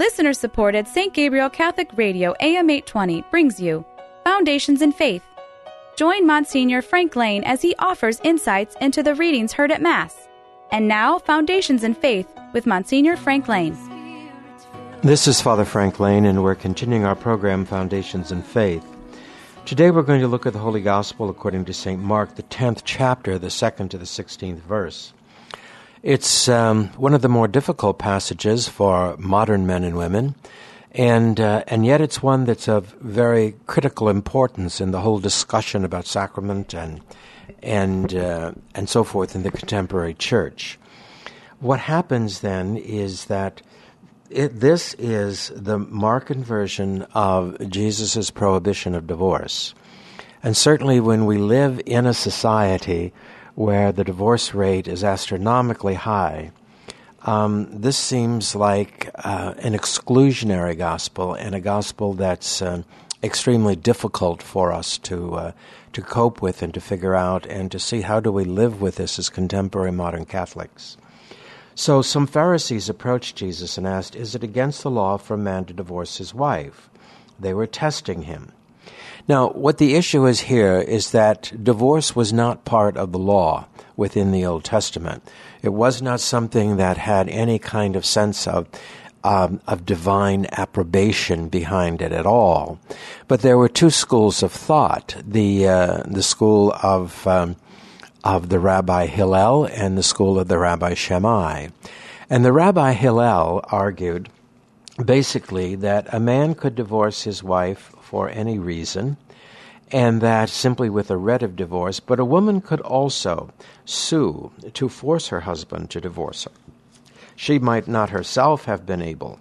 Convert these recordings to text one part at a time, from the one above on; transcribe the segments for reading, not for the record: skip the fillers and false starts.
Listener-supported St. Gabriel Catholic Radio AM 820 brings you Foundations in Faith. Join Monsignor Frank Lane as he offers insights into the readings heard at Mass. And now, Foundations in Faith with Monsignor Frank Lane. This is Father Frank Lane, and we're continuing our program, Foundations in Faith. Today we're going to look at the Holy Gospel according to St. Mark, the 10th chapter, the 2nd to the 16th verse. It's one of the more difficult passages for modern men and women, and yet it's one that's of very critical importance in the whole discussion about sacrament and so forth in the contemporary church. What happens then is that this is the Markan version of Jesus' prohibition of divorce. And certainly when we live in a society where the divorce rate is astronomically high, this seems like an exclusionary gospel, and a gospel that's extremely difficult for us to cope with and to figure out and to see how do we live with this as contemporary modern Catholics. So some Pharisees approached Jesus and asked, "Is it against the law for a man to divorce his wife?" They were testing him. Now, what the issue is here is that divorce was not part of the law within the Old Testament. It was not something that had any kind of sense of divine approbation behind it at all. But there were two schools of thought: the school of the Rabbi Hillel and the school of the Rabbi Shammai. And the Rabbi Hillel argued basically that a man could divorce his wife for any reason, and that simply with a writ of divorce, but a woman could also sue to force her husband to divorce her. She might not herself have been able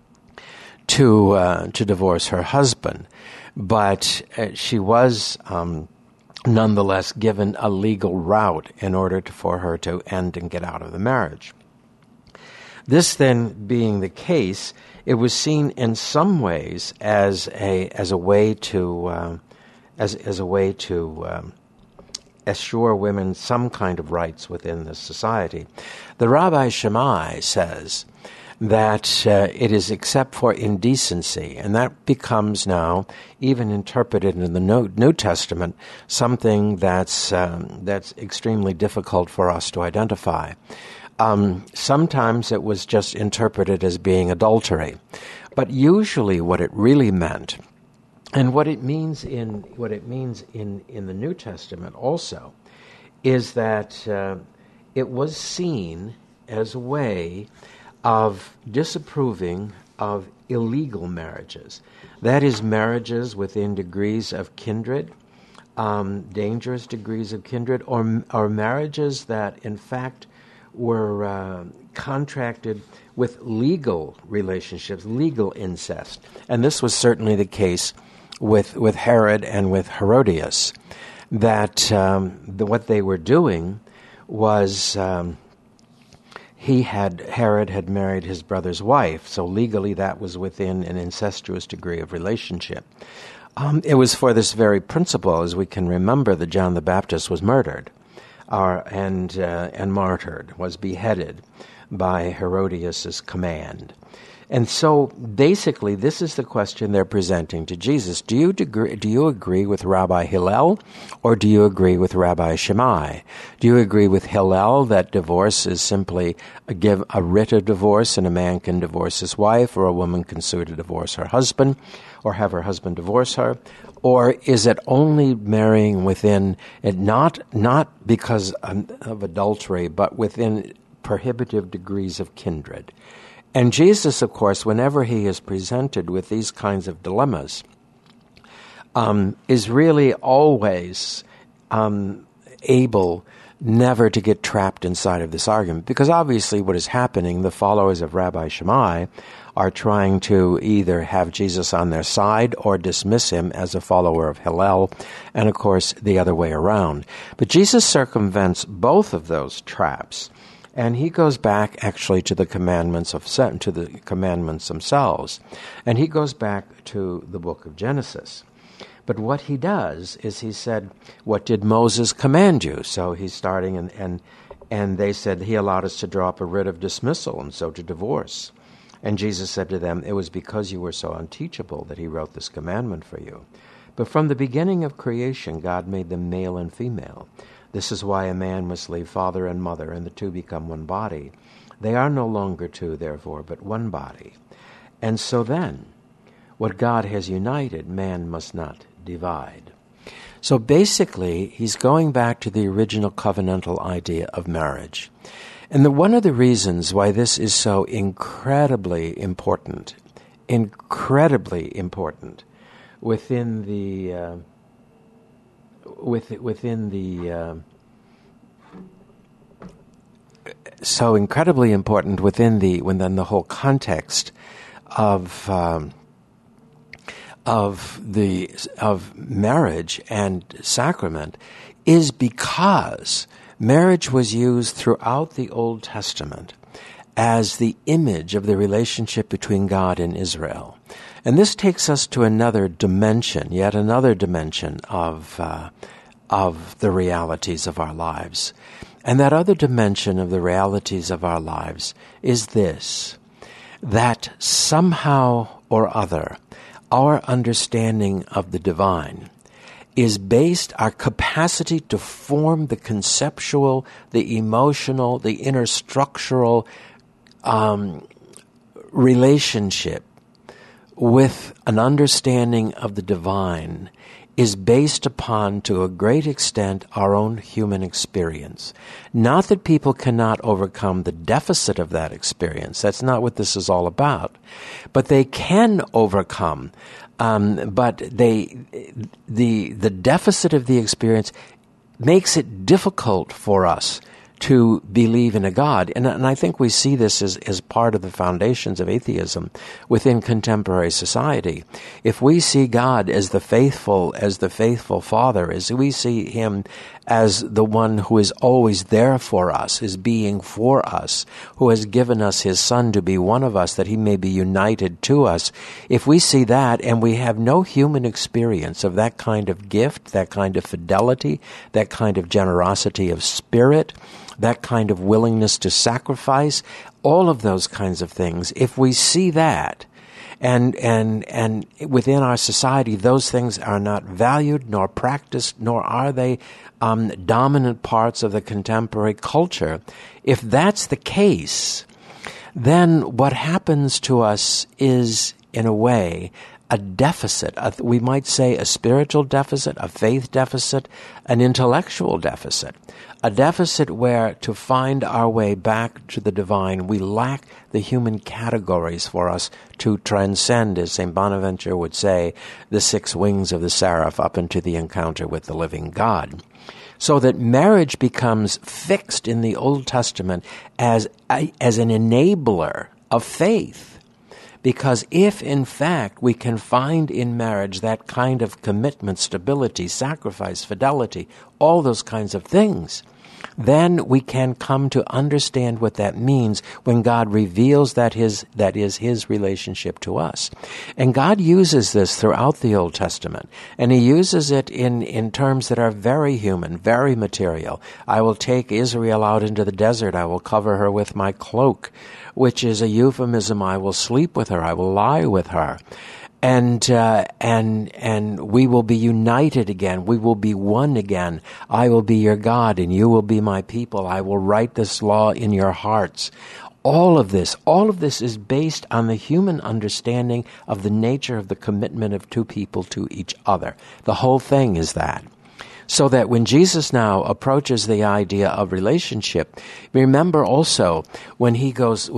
to divorce her husband, but she was nonetheless given a legal route in order for her to end and get out of the marriage. This then being the case, it was seen in some ways as a way to assure women some kind of rights within the society. The Rabbi Shammai says that it is except for indecency, and that becomes now, even interpreted in the New Testament, something that's extremely difficult for us to identify. Sometimes it was just interpreted as being adultery, but usually what it really meant, and what it means in the New Testament also, is that it was seen as a way of disapproving of illegal marriages. That is, marriages within degrees of kindred, dangerous degrees of kindred, or marriages that in fact were contracted with legal relationships, legal incest. And this was certainly the case with Herod and with Herodias, that what they were doing was Herod had married his brother's wife, so legally that was within an incestuous degree of relationship. It was for this very principle, as we can remember, that John the Baptist was murdered and martyred, was beheaded by Herodias' command. And so basically this is the question they're presenting to Jesus. Do you agree with Rabbi Hillel, or do you agree with Rabbi Shammai? Do you agree with Hillel that divorce is simply give a writ of divorce and a man can divorce his wife, or a woman can sue to divorce her husband or have her husband divorce her? Or is it only marrying within it, not because of adultery, but within prohibitive degrees of kindred? And Jesus, of course, whenever he is presented with these kinds of dilemmas, is really always able never to get trapped inside of this argument. Because obviously what is happening, the followers of Rabbi Shammai are trying to either have Jesus on their side or dismiss him as a follower of Hillel, and of course the other way around. But Jesus circumvents both of those traps, and he goes back actually to the commandments themselves, and he goes back to the book of Genesis. But what he does is he said, "What did Moses command you?" So he's starting, and they said he allowed us to draw up a writ of dismissal and so to divorce. And Jesus said to them, "It was because you were so unteachable that he wrote this commandment for you. But from the beginning of creation, God made them male and female. This is why a man must leave father and mother, and the two become one body. They are no longer two, therefore, but one body. And so then, what God has united, man must not divide." So basically, he's going back to the original covenantal idea of marriage. And one of the reasons why this is so incredibly important within the within the whole context of marriage and sacrament is because marriage was used throughout the Old Testament as the image of the relationship between God and Israel. And this takes us to another dimension, yet another dimension of the realities of our lives. And that other dimension of the realities of our lives is this, that somehow or other, our understanding of the divine is based, our capacity to form the conceptual, the emotional, the interstructural relationship with an understanding of the divine is based upon, to a great extent, our own human experience. Not that people cannot overcome the deficit of that experience. That's not what this is all about. But they can overcome. But the deficit of the experience makes it difficult for us to believe in a God. And I think we see this as part of the foundations of atheism within contemporary society. If we see God as the faithful Father, as we see him as the one who is always there for us, is being for us, who has given us his Son to be one of us, that he may be united to us, if we see that and we have no human experience of that kind of gift, that kind of fidelity, that kind of generosity of spirit, that kind of willingness to sacrifice, all of those kinds of things, if we see that, and within our society those things are not valued nor practiced, nor are they dominant parts of the contemporary culture, if that's the case, then what happens to us is, in a way, a deficit. We might say a spiritual deficit, a faith deficit, an intellectual deficit. A deficit where, to find our way back to the divine, we lack the human categories for us to transcend, as St. Bonaventure would say, the 6 wings of the seraph up into the encounter with the living God. So that marriage becomes fixed in the Old Testament as an enabler of faith. Because if, in fact, we can find in marriage that kind of commitment, stability, sacrifice, fidelity, all those kinds of things, then we can come to understand what that means when God reveals that is his relationship to us. And God uses this throughout the Old Testament, and he uses it in terms that are very human, very material. I will take Israel out into the desert, I will cover her with my cloak, which is a euphemism, I will sleep with her, I will lie with her. And we will be united again. We will be one again. I will be your God and you will be my people. I will write this law in your hearts. All of this is based on the human understanding of the nature of the commitment of two people to each other. The whole thing is that. So that when Jesus now approaches the idea of relationship, remember also when he goes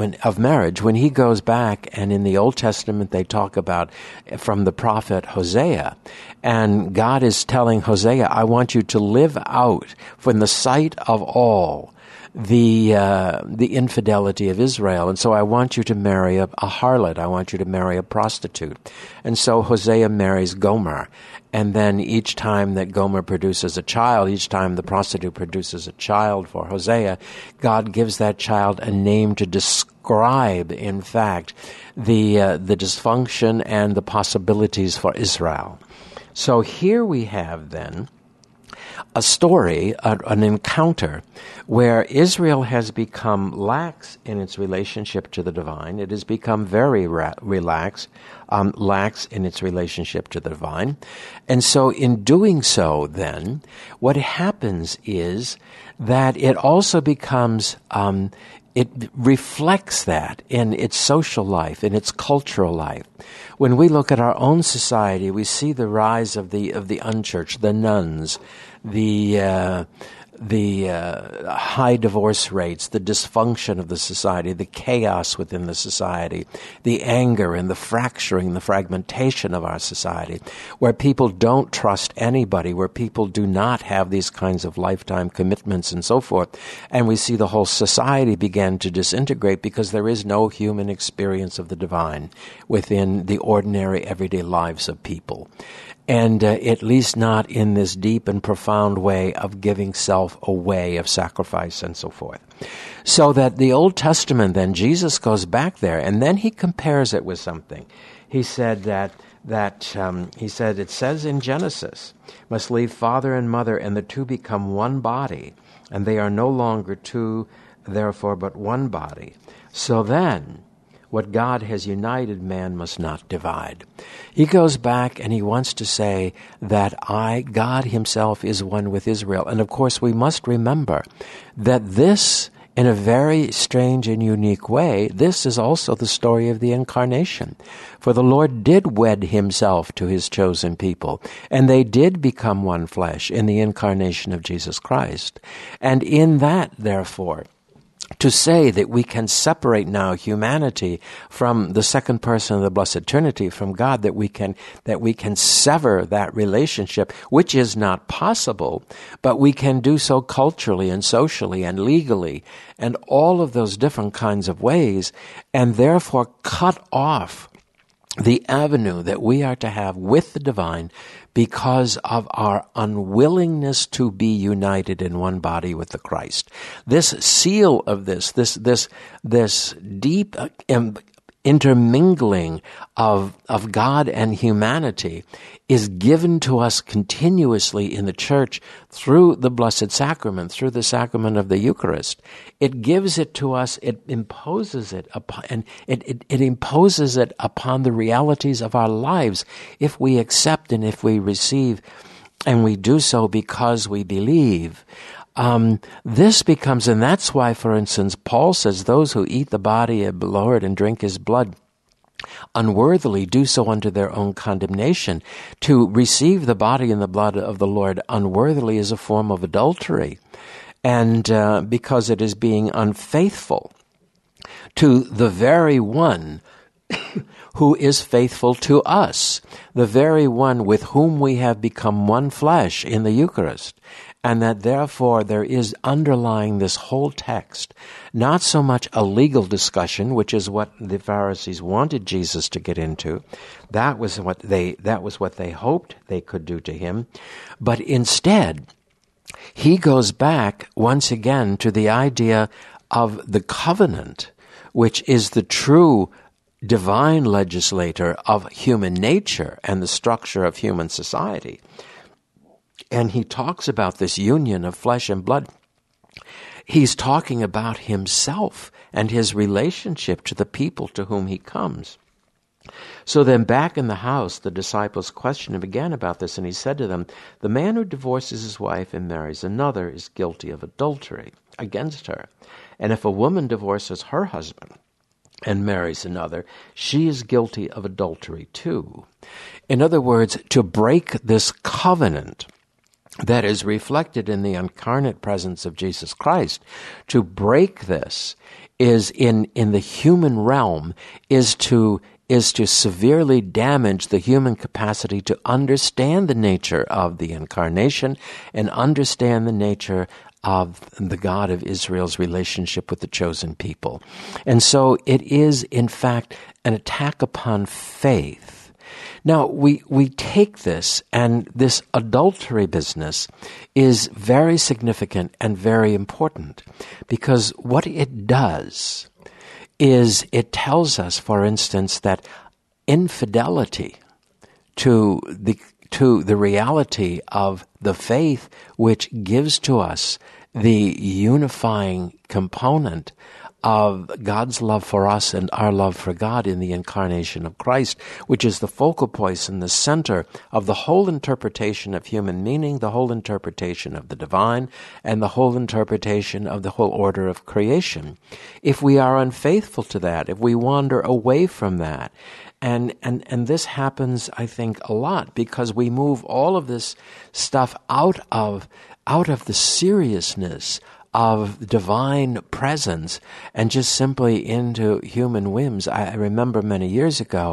back, and in the Old Testament they talk about from the prophet Hosea, and God is telling Hosea, I want you to live out from the sight of all the infidelity of Israel. And so I want you to marry a harlot. I want you to marry a prostitute. And so Hosea marries Gomer. And then each time that Gomer produces a child, each time the prostitute produces a child for Hosea, God gives that child a name to describe, in fact, the dysfunction and the possibilities for Israel. So here we have then a story, an encounter, where Israel has become lax in its relationship to the divine. It has become very lax in its relationship to the divine. And so in doing so, then, what happens is that it also becomes, it reflects that in its social life, in its cultural life. When we look at our own society, we see the rise of the unchurched, the nuns, the high divorce rates, the dysfunction of the society, the chaos within the society, the anger and the fracturing, the fragmentation of our society, where people don't trust anybody, where people do not have these kinds of lifetime commitments and so forth. And we see the whole society begin to disintegrate because there is no human experience of the divine within the ordinary everyday lives of people. And at least not in this deep and profound way of giving self away, of sacrifice and so forth. So that the Old Testament, then, Jesus goes back there, and then he compares it with something. He said it says in Genesis, must leave father and mother, and the two become one body, and they are no longer two, therefore, but one body. So then, what God has united, man must not divide. He goes back and he wants to say that God himself is one with Israel. And of course, we must remember that this, in a very strange and unique way, this is also the story of the incarnation. For the Lord did wed himself to his chosen people, and they did become one flesh in the incarnation of Jesus Christ. And in that, therefore, to say that we can separate now humanity from the second person of the Blessed Trinity, from God, that we can sever that relationship, which is not possible, but we can do so culturally and socially and legally and all of those different kinds of ways, and therefore cut off the avenue that we are to have with the divine because of our unwillingness to be united in one body with the Christ. This seal of this deep intermingling of God and humanity is given to us continuously in the church through the Blessed Sacrament, through the sacrament of the Eucharist. It gives it to us, it imposes it upon, and it imposes it upon the realities of our lives if we accept and if we receive, and we do so because we believe. This becomes, and that's why, for instance, Paul says, those who eat the body of the Lord and drink his blood unworthily do so unto their own condemnation. To receive the body and the blood of the Lord unworthily is a form of adultery, and because it is being unfaithful to the very one who is faithful to us, the very one with whom we have become one flesh in the Eucharist. And that therefore there is underlying this whole text not so much a legal discussion, which is what the Pharisees wanted Jesus to get into. That was what they hoped they could do to him. But instead, he goes back once again to the idea of the covenant, which is the true divine legislator of human nature and the structure of human society. And he talks about this union of flesh and blood. He's talking about himself and his relationship to the people to whom he comes. So then back in the house, the disciples questioned him again about this, and he said to them, the man who divorces his wife and marries another is guilty of adultery against her. And if a woman divorces her husband and marries another, she is guilty of adultery too. In other words, to break this covenant that is reflected in the incarnate presence of Jesus Christ, to break this is in the human realm is to severely damage the human capacity to understand the nature of the incarnation and understand the nature of the God of Israel's relationship with the chosen people. And so it is, in fact, an attack upon faith. Now, we take this, and this adultery business is very significant and very important, because what it does is it tells us, for instance, that infidelity to the to the reality of the faith which gives to us the unifying component of God's love for us and our love for God in the incarnation of Christ, which is the focal point and the center of the whole interpretation of human meaning, the whole interpretation of the divine, and the whole interpretation of the whole order of creation. If we are unfaithful to that, if we wander away from that, and this happens, I think, a lot because we move all of this stuff out of the seriousness of divine presence and just simply into human whims. I remember many years ago,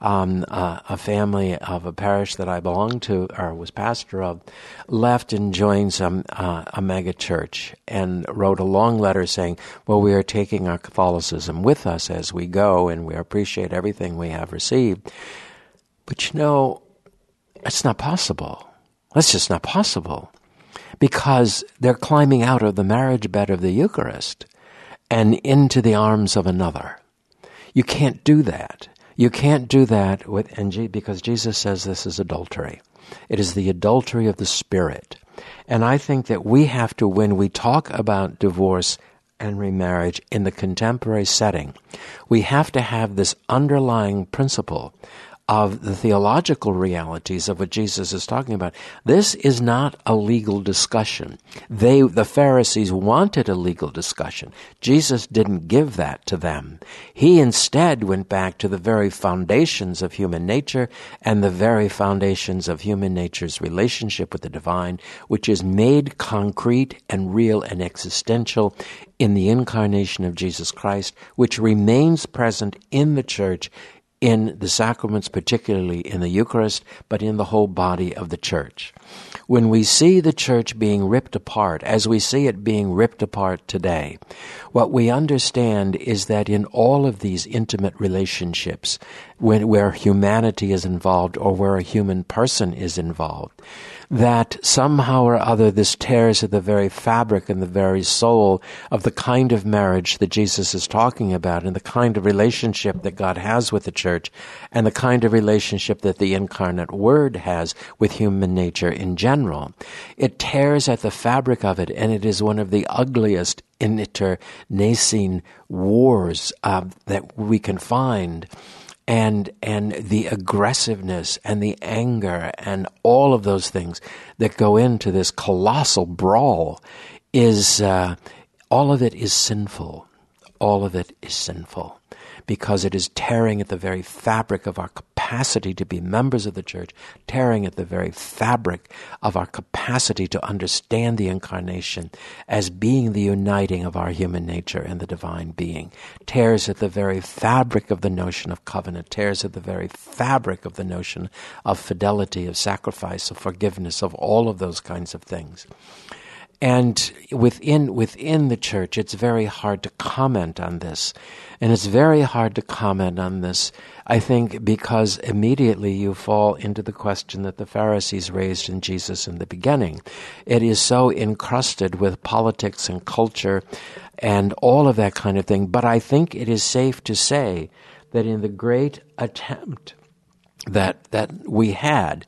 a family of a parish that I belonged to or was pastor of left and joined a mega church and wrote a long letter saying, well, we are taking our Catholicism with us as we go and we appreciate everything we have received. But it's not possible. That's just not possible. Because they're climbing out of the marriage bed of the Eucharist and into the arms of another. You can't do that. You can't do that because Jesus says this is adultery. It is the adultery of the Spirit. And I think that we have to, when we talk about divorce and remarriage in the contemporary setting, we have to have this underlying principle of the theological realities of what Jesus is talking about. This is not a legal discussion. The Pharisees wanted a legal discussion. Jesus didn't give that to them. He instead went back to the very foundations of human nature and the very foundations of human nature's relationship with the divine, which is made concrete and real and existential in the incarnation of Jesus Christ, which remains present in the church, in the sacraments, particularly in the Eucharist, but in the whole body of the church. When we see the church being ripped apart, as we see it being ripped apart today, what we understand is that in all of these intimate relationships, where humanity is involved or where a human person is involved, that somehow or other this tears at the very fabric and the very soul of the kind of marriage that Jesus is talking about and the kind of relationship that God has with the church and the kind of relationship that the incarnate Word has with human nature in general. It tears at the fabric of it, and it is one of the ugliest internecine wars that we can find. And the aggressiveness and the anger and all of those things that go into this colossal brawl is, all of it is sinful. All of it is sinful because it is tearing at the very fabric of our capacity to be members of the church, tearing at the very fabric of our capacity to understand the incarnation as being the uniting of our human nature and the divine being, tears at the very fabric of the notion of covenant, tears at the very fabric of the notion of fidelity, of sacrifice, of forgiveness, of all of those kinds of things. And within the church, it's very hard to comment on this. And it's very hard to comment on this, I think, because immediately you fall into the question that the Pharisees raised in Jesus in the beginning. It is so encrusted with politics and culture and all of that kind of thing. But I think it is safe to say that in the great attempt that we had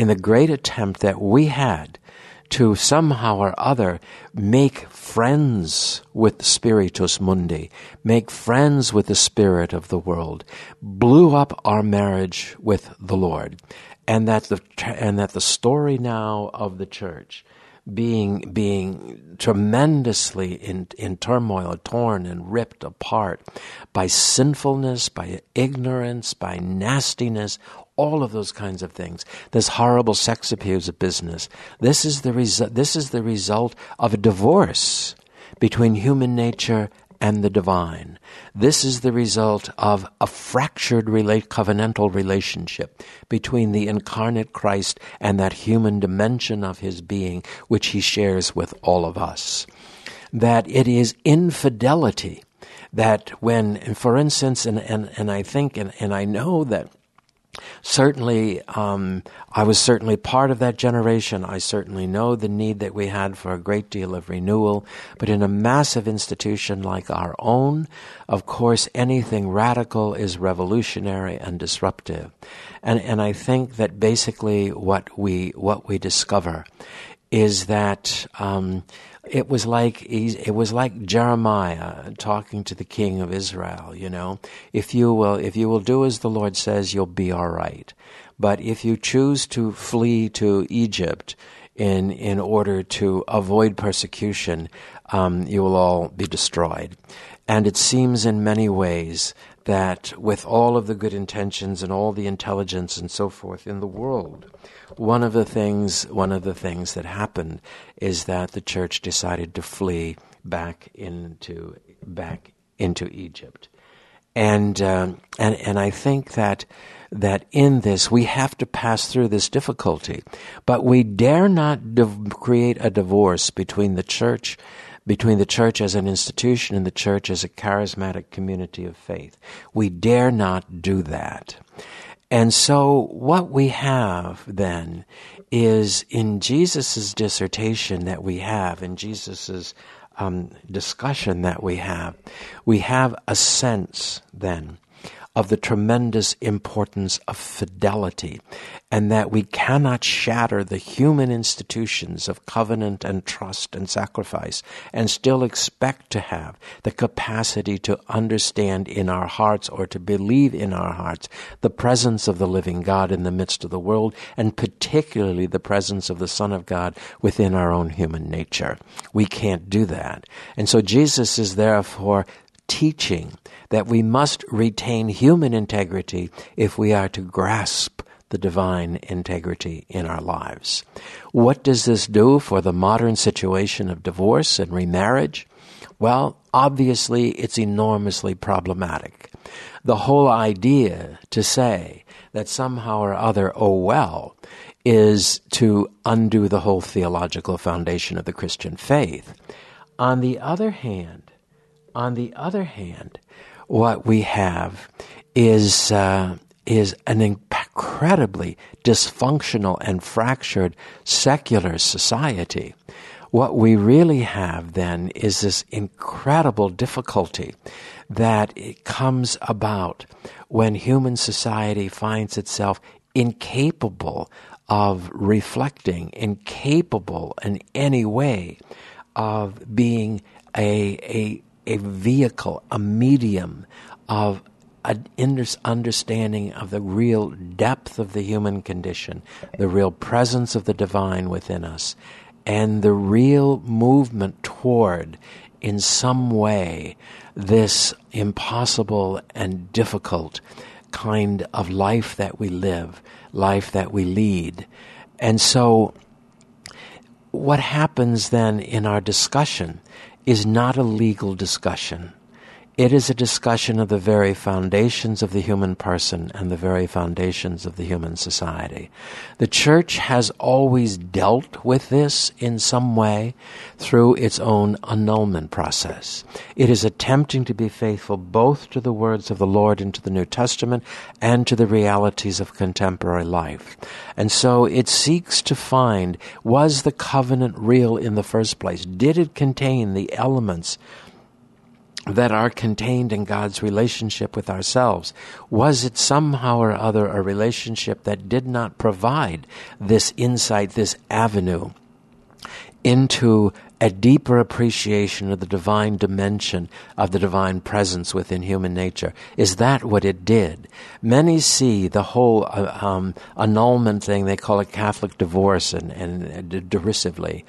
to somehow or other make friends with the Spiritus Mundi, make friends with the spirit of the world, blew up our marriage with the Lord, and that the story now of the church being tremendously in turmoil, torn and ripped apart by sinfulness, by ignorance, by nastiness, all of those kinds of things. This horrible sex abuse business. This is the result of a divorce between human nature and the divine. This is the result of a fractured covenantal relationship between the incarnate Christ and that human dimension of his being, which he shares with all of us. That it is infidelity that when, for instance, and I think, and I know that Certainly, I was certainly part of that generation. I certainly know the need that we had for a great deal of renewal. But in a massive institution like our own, of course, anything radical is revolutionary and disruptive. And I think that basically what we discover is that it was like Jeremiah talking to the king of Israel. If you will do as the Lord says, you'll be all right. But if you choose to flee to Egypt in order to avoid persecution, you will all be destroyed. And it seems in many ways that with all of the good intentions and all the intelligence and so forth in the world, one of the things that happened is that the church decided to flee back into Egypt, and I think that in this we have to pass through this difficulty, but we dare not create a divorce between the church as an institution and the church as a charismatic community of faith. We dare not do that. And so what we have then is in Jesus' dissertation that we have, in Jesus' discussion that we have a sense then of the tremendous importance of fidelity, and that we cannot shatter the human institutions of covenant and trust and sacrifice and still expect to have the capacity to understand in our hearts or to believe in our hearts the presence of the living God in the midst of the world, and particularly the presence of the Son of God within our own human nature. We can't do that. And so Jesus is therefore teaching that we must retain human integrity if we are to grasp the divine integrity in our lives. What does this do for the modern situation of divorce and remarriage? Well, obviously, it's enormously problematic. The whole idea to say that somehow or other, is to undo the whole theological foundation of the Christian faith. On the other hand, what we have is an incredibly dysfunctional and fractured secular society. What we really have then is this incredible difficulty that it comes about when human society finds itself incapable of reflecting, incapable in any way of being a vehicle, a medium of an understanding of the real depth of the human condition, the real presence of the divine within us, and the real movement toward, in some way, this impossible and difficult kind of life that we live, life that we lead. And so what happens then in our discussion is not a legal discussion. It is a discussion of the very foundations of the human person and the very foundations of the human society. The church has always dealt with this in some way through its own annulment process. It is attempting to be faithful both to the words of the Lord and to the New Testament and to the realities of contemporary life. And so it seeks to find, was the covenant real in the first place? Did it contain the elements that are contained in God's relationship with ourselves? Was it somehow or other a relationship that did not provide this insight, this avenue into a deeper appreciation of the divine dimension of the divine presence within human nature? Is that what it did? Many see the whole annulment thing, they call it Catholic divorce and derisively.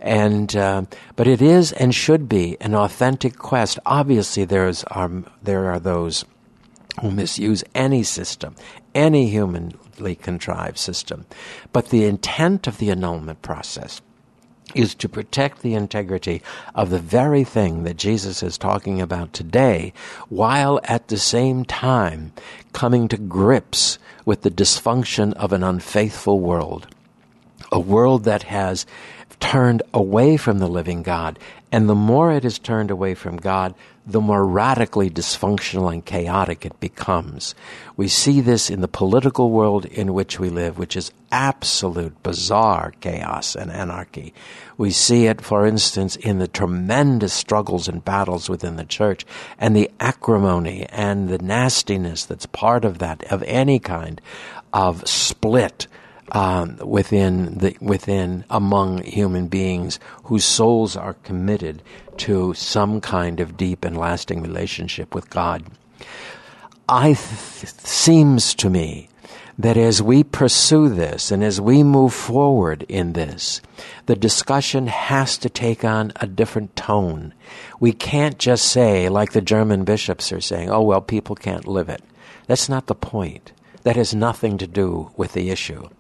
But it is and should be an authentic quest. Obviously, there are those who misuse any system, any humanly contrived system. But the intent of the annulment process is to protect the integrity of the very thing that Jesus is talking about today, while at the same time coming to grips with the dysfunction of an unfaithful world, a world that has turned away from the living God And the more it is turned away from God, the more radically dysfunctional and chaotic it becomes. We see this in the political world in which we live, which is absolute bizarre chaos and anarchy. We see it, for instance, in the tremendous struggles and battles within the church, and the acrimony and the nastiness that's part of that, of any kind of split within among human beings whose souls are committed to some kind of deep and lasting relationship with God. Seems to me that as we pursue this and as we move forward in this, the discussion has to take on a different tone. We can't just say, like the German bishops are saying, oh, well, people can't live it. That's not the point. That has nothing to do with the issue.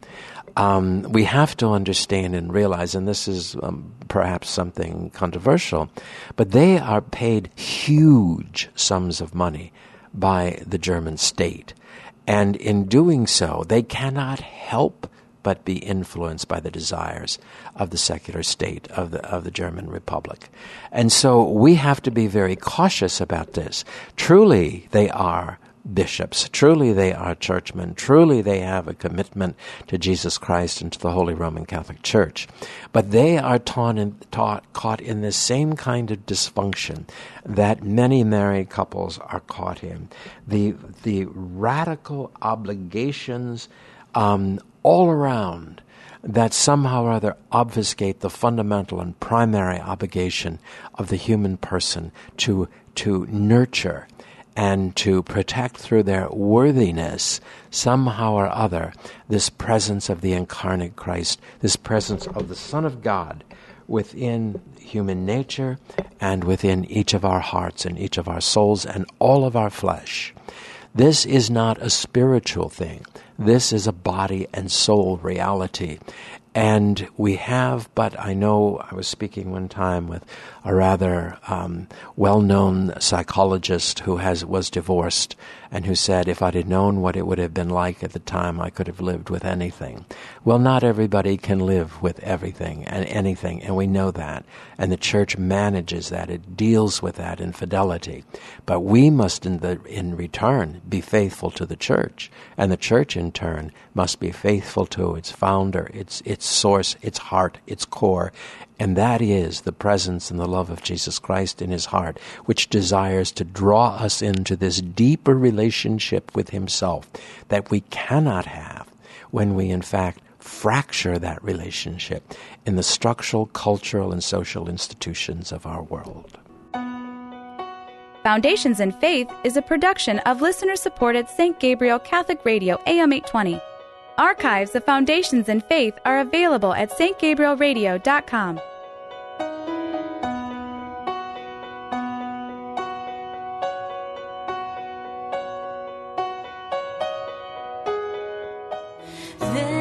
We have to understand and realize, and this is perhaps something controversial, but they are paid huge sums of money by the German state. And in doing so, they cannot help but be influenced by the desires of the secular state of the German Republic. And so we have to be very cautious about this. Truly, they are bishops. Truly, they are churchmen. Truly, they have a commitment to Jesus Christ and to the Holy Roman Catholic Church. But they are caught in the same kind of dysfunction that many married couples are caught in. The radical obligations all around that somehow or other obfuscate the fundamental and primary obligation of the human person to nurture and to protect through their worthiness, somehow or other, this presence of the incarnate Christ, this presence of the Son of God within human nature and within each of our hearts and each of our souls and all of our flesh. This is not a spiritual thing. This is a body and soul reality. And we have, but I know I was speaking one time with a rather well-known psychologist who was divorced and who said, if I'd have known what it would have been like at the time, I could have lived with anything. Well, not everybody can live with everything and anything, and we know that. And the church manages that. It deals with that in fidelity. But we must, in return, be faithful to the church. And the church, in turn, must be faithful to its founder, its source, its heart, its core. And that is the presence and the love of Jesus Christ in his heart, which desires to draw us into this deeper relationship with himself that we cannot have when we, in fact, fracture that relationship in the structural, cultural, and social institutions of our world. Foundations in Faith is a production of listener-supported St. Gabriel Catholic Radio AM 820. Archives of Foundations in Faith are available at stgabrielradio.com. There